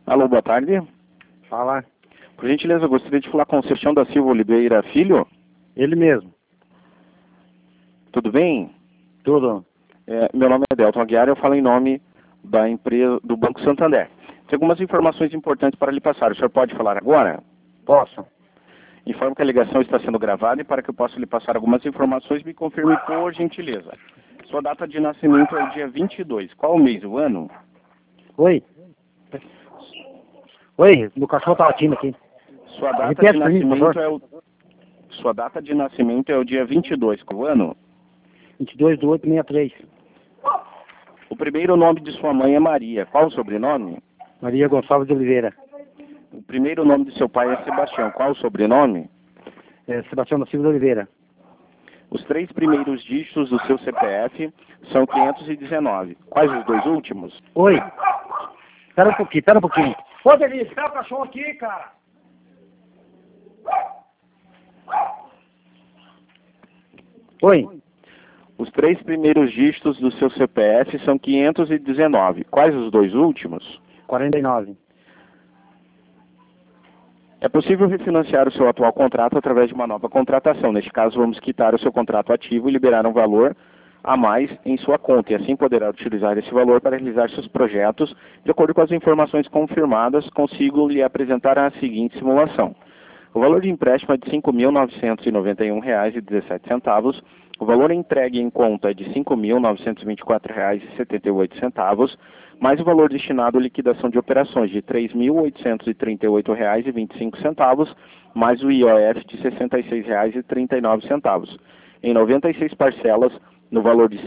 Alô, boa tarde. Fala. Por gentileza, eu gostaria de falar com o Sebastião da Silva Oliveira Filho. Ele mesmo. Tudo bem? Tudo. Meu nome é Delton Aguiar, eu falo em nome da empresa do Banco Santander. Tem algumas informações importantes para lhe passar. O senhor pode falar agora? Posso? Informo que a ligação está sendo gravada e para que eu possa lhe passar algumas informações, me confirme por gentileza. Sua data de nascimento é o dia 22. Qual o mês, o ano? Oi? Oi, meu cachorro tá latindo aqui. Sua data Repete de pra mim, por nascimento favor. Sua data de nascimento é o dia 22. Qual o ano? 22/8/63. O primeiro nome de sua mãe é Maria. Qual o sobrenome? Maria Gonçalves de Oliveira. O primeiro nome de seu pai é Sebastião. Qual o sobrenome? Sebastião da Silva de Oliveira. Os 3 primeiros dígitos do seu CPF são 519. Quais os 2 últimos? Oi? Espera um pouquinho. Ô, Denise, pega o cachorro aqui, cara. Oi? Os 3 primeiros dígitos do seu CPF são 519. Quais os 2 últimos? 49. É possível refinanciar o seu atual contrato através de uma nova contratação. Neste caso, vamos quitar o seu contrato ativo e liberar um valor a mais em sua conta, e assim poderá utilizar esse valor para realizar seus projetos. De acordo com as informações confirmadas, consigo lhe apresentar a seguinte simulação. O valor de empréstimo é de R$ 5.991,17. O valor entregue em conta é de R$ 5.924,78, mais o valor destinado à liquidação de operações de R$ 3.838,25, mais o IOF de R$ 66,39, em 96 parcelas, no valor de R$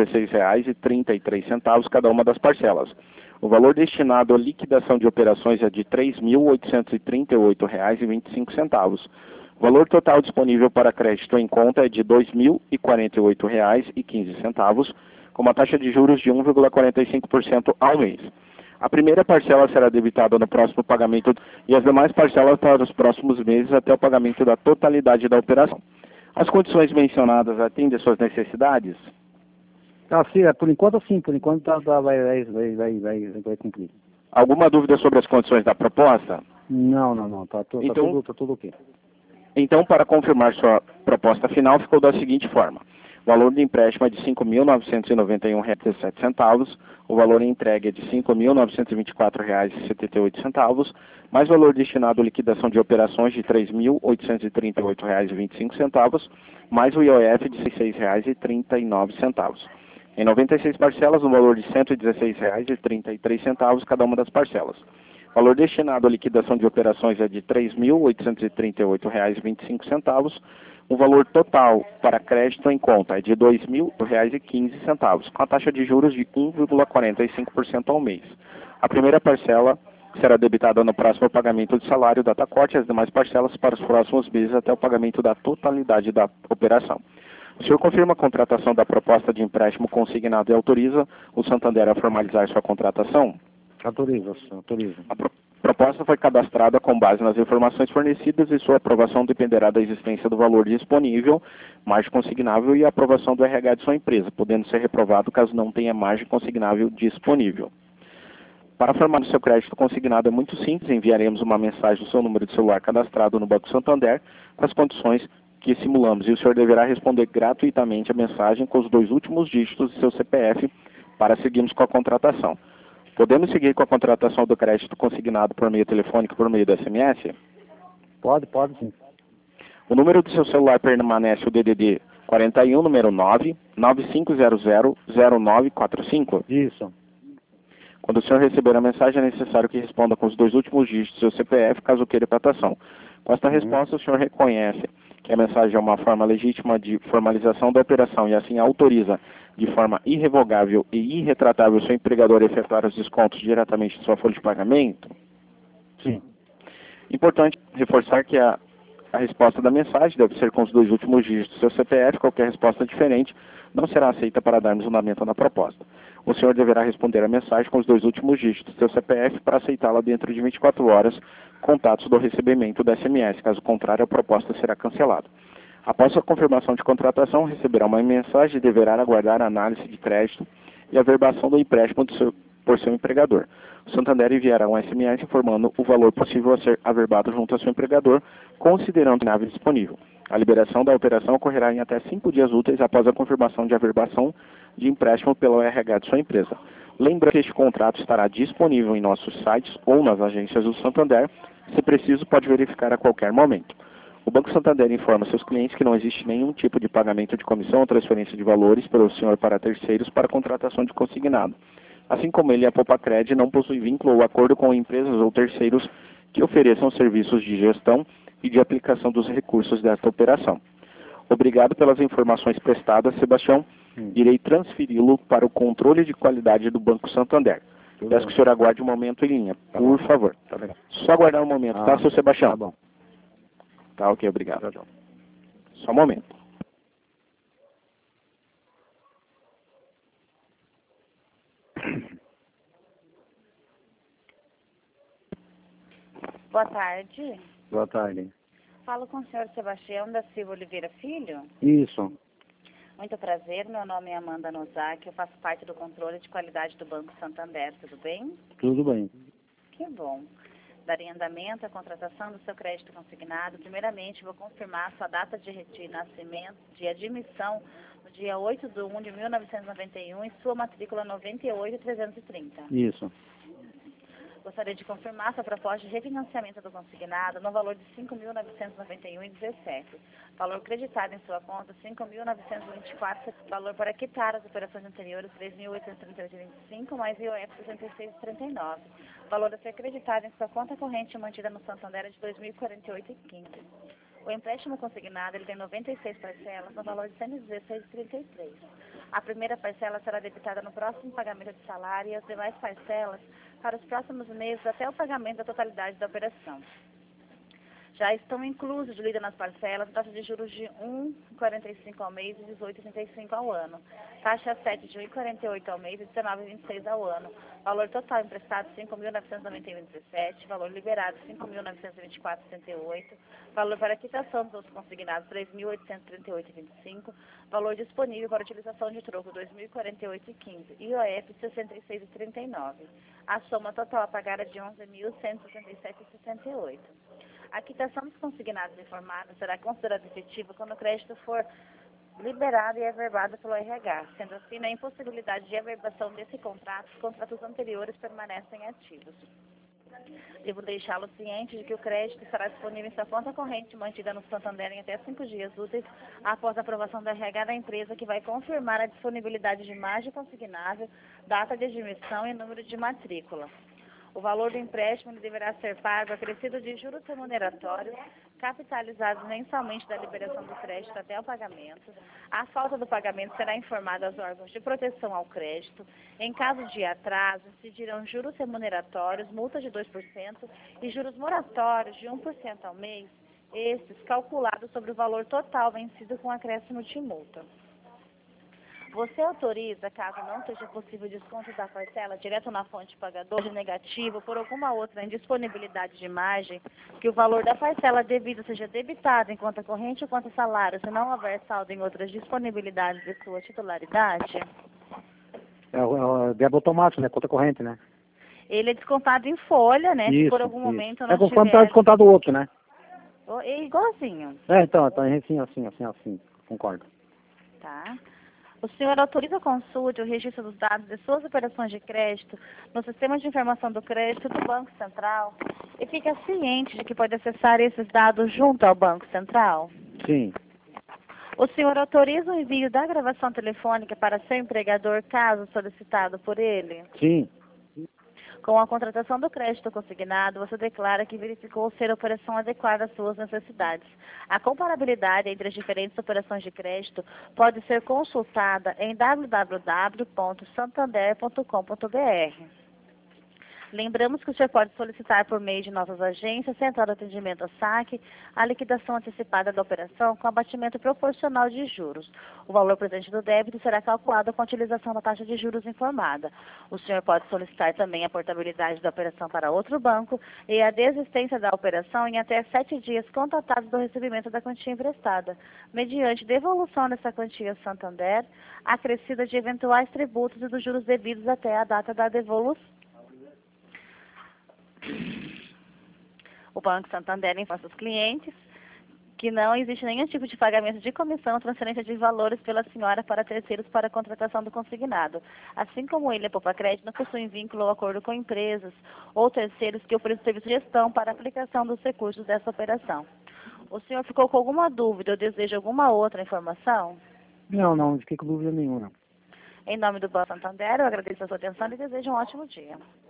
116,33 cada uma das parcelas. O valor destinado à liquidação de operações é de R$ 3.838,25. O valor total disponível para crédito em conta é de R$ 2.048,15, com uma taxa de juros de 1,45% ao mês. A primeira parcela será debitada no próximo pagamento e as demais parcelas para os próximos meses até o pagamento da totalidade da operação. As condições mencionadas atendem às suas necessidades? Sim, por enquanto sim, por enquanto vai cumprir. Alguma dúvida sobre as condições da proposta? Não, tá tudo ok. Então, para confirmar sua proposta final, ficou da seguinte forma. O valor de empréstimo é de R$ 5.991,17, o valor entregue é de R$ 5.924,78, mais o valor destinado à liquidação de operações de R$ 3.838,25, mais o IOF de R$ 66,39. Em 96 parcelas, no valor de R$ 116,33 cada uma das parcelas. O valor destinado à liquidação de operações é de R$ 3.838,25. O valor total para crédito em conta é de R$ 2.000,15, com a taxa de juros de 1,45% ao mês. A primeira parcela será debitada no próximo pagamento de salário, data corte, e as demais parcelas para os próximos meses até o pagamento da totalidade da operação. O senhor confirma a contratação da proposta de empréstimo consignado e autoriza o Santander a formalizar sua contratação? Autoriza. A proposta foi cadastrada com base nas informações fornecidas e sua aprovação dependerá da existência do valor disponível, margem consignável e a aprovação do RH de sua empresa, podendo ser reprovado caso não tenha margem consignável disponível. Para formar seu crédito consignado é muito simples, enviaremos uma mensagem do seu número de celular cadastrado no Banco Santander com as condições que simulamos, e o senhor deverá responder gratuitamente a mensagem com os 2 últimos dígitos do seu CPF para seguirmos com a contratação. Podemos seguir com a contratação do crédito consignado por meio telefônico, por meio do SMS? Pode sim. O número do seu celular permanece o DDD 41, número 995000945? Isso. Quando o senhor receber a mensagem, é necessário que responda com os 2 últimos dígitos do seu CPF, caso queira contratação. Com esta resposta, o senhor reconhece que a mensagem é uma forma legítima de formalização da operação e assim autoriza de forma irrevogável e irretratável o seu empregador a efetuar os descontos diretamente de sua folha de pagamento? Sim. Importante reforçar que a resposta da mensagem deve ser com os 2 últimos dígitos do seu CPF. Qualquer resposta diferente não será aceita para darmos andamento na proposta. O senhor deverá responder a mensagem com os 2 últimos dígitos do seu CPF para aceitá-la dentro de 24 horas, contatos do recebimento do SMS. Caso contrário, a proposta será cancelada. Após a confirmação de contratação, receberá uma mensagem e deverá aguardar a análise de crédito e a verbação do empréstimo do seu por seu empregador. O Santander enviará um SMS informando o valor possível a ser averbado junto ao seu empregador, considerando o NAV disponível. A liberação da operação ocorrerá em até 5 dias úteis após a confirmação de averbação de empréstimo pelo RH de sua empresa. Lembrando que este contrato estará disponível em nossos sites ou nas agências do Santander. Se preciso, pode verificar a qualquer momento. O Banco Santander informa seus clientes que não existe nenhum tipo de pagamento de comissão ou transferência de valores pelo senhor para terceiros para contratação de consignado. Assim como ele, a Popacred não possui vínculo ou acordo com empresas ou terceiros que ofereçam serviços de gestão e de aplicação dos recursos desta operação. Obrigado pelas informações prestadas, Sebastião. Irei transferi-lo para o controle de qualidade do Banco Santander. Peço que o senhor aguarde um momento em linha, por favor. Tá legal. Só aguardar um momento, tá, seu Sebastião? Tá bom. Tá, ok, obrigado. Só um momento. Boa tarde. Boa tarde. Falo com o senhor Sebastião da Silva Oliveira Filho. Isso. Muito prazer, meu nome é Amanda Nozaki, eu faço parte do controle de qualidade do Banco Santander, tudo bem? Tudo bem. Que bom. Darei andamento à contratação do seu crédito consignado. Primeiramente, vou confirmar sua data de nascimento, de admissão, no dia 8/1/1991 e sua matrícula 98330. Isso. Gostaria de confirmar sua proposta de refinanciamento do consignado no valor de R$ 5.991,17. Valor creditado em sua conta, R$ 5.924. Valor para quitar as operações anteriores, R$ 3.838,25, mais IOF R$ 66,39. Valor a ser creditado em sua conta corrente mantida no Santander é de R$ 2.048,15. O empréstimo consignado ele tem 96 parcelas no valor de R$ 116,33. A primeira parcela será debitada no próximo pagamento de salário e as demais parcelas para os próximos meses até o pagamento da totalidade da operação. Já estão inclusos de lida nas parcelas taxa de juros de 1,45 ao mês e 18,35 ao ano. Taxa 7 de 1,48 ao mês e 19,26 ao ano. Valor total emprestado R$ 5.991,17. Valor liberado R$ 5.924,68. Valor para quitação dos outros consignados R$ 3.838,25. Valor disponível para utilização de troco R$ 2.048,15. IOF R$ 66,39. A soma total a pagar é de R$ 11.167,68. A quitação dos consignados informados será considerada efetiva quando o crédito for liberado e averbado pelo RH. Sendo assim, na impossibilidade de averbação desse contrato, os contratos anteriores permanecem ativos. Devo deixá-lo ciente de que o crédito estará disponível em sua conta corrente mantida no Santander em até 5 dias úteis após a aprovação do RH da empresa, que vai confirmar a disponibilidade de margem consignável, data de admissão e número de matrícula. O valor do empréstimo deverá ser pago acrescido de juros remuneratórios, capitalizados mensalmente da liberação do crédito até o pagamento. A falta do pagamento será informada aos órgãos de proteção ao crédito. Em caso de atraso, incidirão juros remuneratórios, multa de 2% e juros moratórios de 1% ao mês, estes calculados sobre o valor total vencido com acréscimo de multa. Você autoriza, caso não seja possível desconto da parcela direto na fonte pagador de negativo por alguma outra indisponibilidade de margem, que o valor da parcela devida seja debitado em conta corrente ou conta salário, se não houver saldo em outras disponibilidades de sua titularidade? É o débito automático, né? Conta corrente, né? Ele é descontado em folha, né? Se por algum momento não conforme está tiver... descontado o outro, né? É igualzinho. Então, assim, concordo. Tá. O senhor autoriza a consulta e o registro dos dados de suas operações de crédito no Sistema de Informação do Crédito do Banco Central e fica ciente de que pode acessar esses dados junto ao Banco Central? Sim. O senhor autoriza o envio da gravação telefônica para seu empregador, caso solicitado por ele? Sim. Com a contratação do crédito consignado, você declara que verificou ser a operação adequada às suas necessidades. A comparabilidade entre as diferentes operações de crédito pode ser consultada em www.santander.com.br. Lembramos que o senhor pode solicitar por meio de nossas agências, Central de Atendimento ao Saque, a liquidação antecipada da operação com abatimento proporcional de juros. O valor presente do débito será calculado com a utilização da taxa de juros informada. O senhor pode solicitar também a portabilidade da operação para outro banco e a desistência da operação em até 7 dias contatados do recebimento da quantia emprestada, mediante devolução dessa quantia ao Santander, acrescida de eventuais tributos e dos juros devidos até a data da devolução. O Banco Santander informa aos clientes que não existe nenhum tipo de pagamento de comissão ou transferência de valores pela senhora para terceiros para a contratação do consignado. Assim como ele, a Poupa Crédito, não possui vínculo ou acordo com empresas ou terceiros que ofereçam serviço de gestão para a aplicação dos recursos dessa operação. O senhor ficou com alguma dúvida ou deseja alguma outra informação? Não fiquei com dúvida nenhuma. Em nome do Banco Santander, eu agradeço a sua atenção e desejo um ótimo dia.